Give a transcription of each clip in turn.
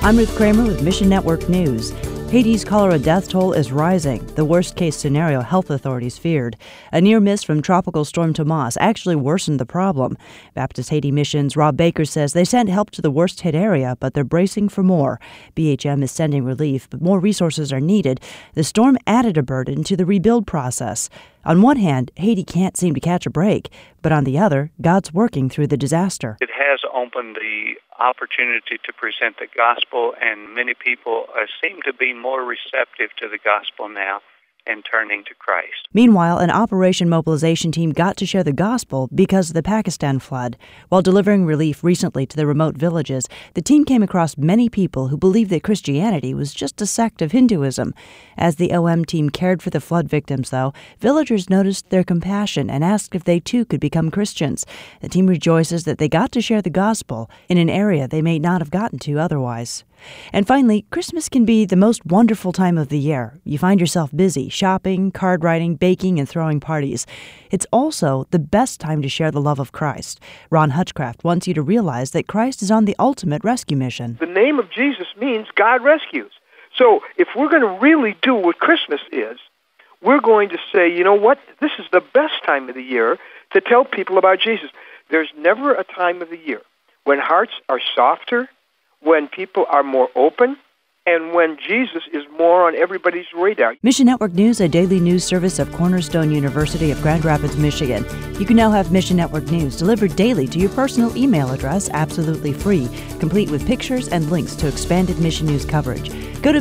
I'm Ruth Kramer with Mission Network News. Haiti's cholera death toll is rising, the worst-case scenario health authorities feared. A near miss from Tropical Storm Tomas actually worsened the problem. Baptist Haiti Mission's Rob Baker says they sent help to the worst-hit area, but they're bracing for more. BHM is sending relief, but more resources are needed. The storm added a burden to the rebuild process. On one hand, Haiti can't seem to catch a break, but on the other, God's working through the disaster. It has opened the opportunity to present the gospel, and many people seem to be more receptive to the gospel now and turning to Christ. Meanwhile, an Operation Mobilization team got to share the gospel because of the Pakistan flood. While delivering relief recently to the remote villages, the team came across many people who believed that Christianity was just a sect of Hinduism. As the OM team cared for the flood victims, though, villagers noticed their compassion and asked if they too could become Christians. The team rejoices that they got to share the gospel in an area they may not have gotten to otherwise. And finally, Christmas can be the most wonderful time of the year. You find yourself busy shopping, card writing, baking, and throwing parties. It's also the best time to share the love of Christ. Ron Hutchcraft wants you to realize that Christ is on the ultimate rescue mission. The name of Jesus means God rescues. So if we're going to really do what Christmas is, we're going to say, you know what, this is the best time of the year to tell people about Jesus. There's never a time of the year when hearts are softer, when people are more open, and when Jesus is more on everybody's radar. Mission Network News, a daily news service of Cornerstone University of Grand Rapids, Michigan. You can now have Mission Network News delivered daily to your personal email address, absolutely free, complete with pictures and links to expanded Mission News coverage. Go to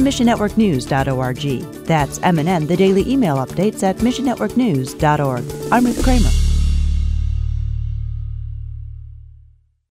missionnetworknews.org. That's M&N, the daily email updates at missionnetworknews.org. I'm Ruth Kramer.